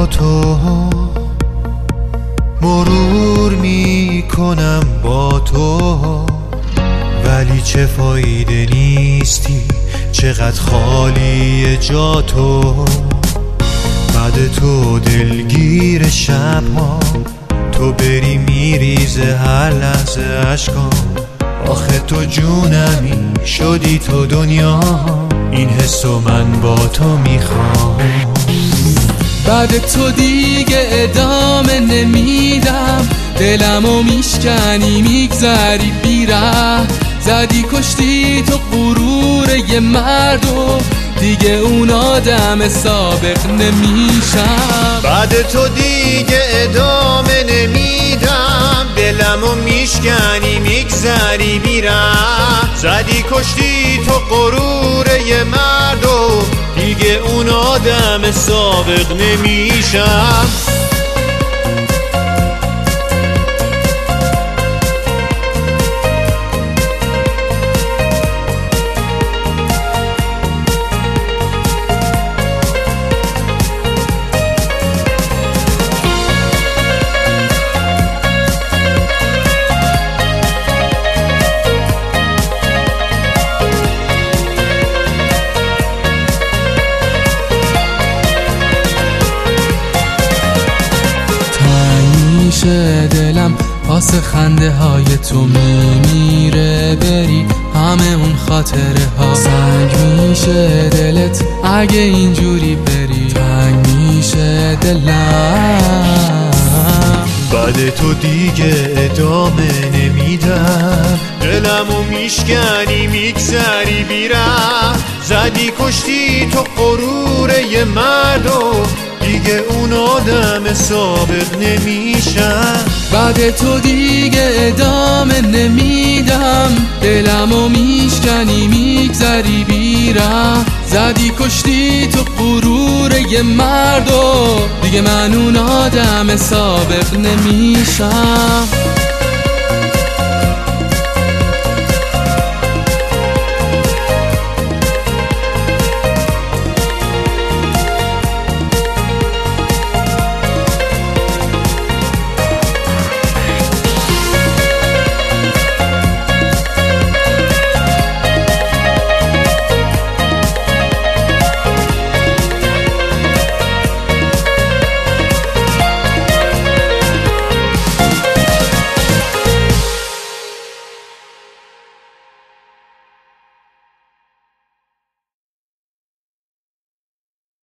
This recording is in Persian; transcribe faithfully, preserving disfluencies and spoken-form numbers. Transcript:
تو مرور میکنم با تو، ولی چه فایده نیستی، چقدر خالی جا تو. بعد تو دلگیر شبها، تو بری میریزه هر لحظه عشقام. آخه تو جونمی شدی تو دنیا، این حسو من با تو میخوام. بعد تو دیگه ادامه نمیدم، دلمو میشکنی میگذری بیره. زدی کشتی تو غرور یه مردو، دیگه اون آدم سابق نمیشم. بعد تو دیگه ادامه نمیدم، دلمو میشکنی میگذری بیره. زدی کشتی تو غرور یه مردو، دیگه اون آدم سابق نمیشم. دلم واسه خنده های تو میمیره، بری همه اون خاطره ها. سنگ میشه دلت اگه اینجوری بری، تنگ میشه دلم. بعد تو دیگه ادامه نمیدم، دلمو میشکنی میگذری بیره. زدی کشتی تو غرور یه مردو، دیگه اون آدم سابق نمیشم. بعد تو دیگه ادامه نمیدم، دلمو میشکنی میگذری بیره. زدی کشتی تو غرور یه مردو، دیگه من اون آدم سابق نمیشم.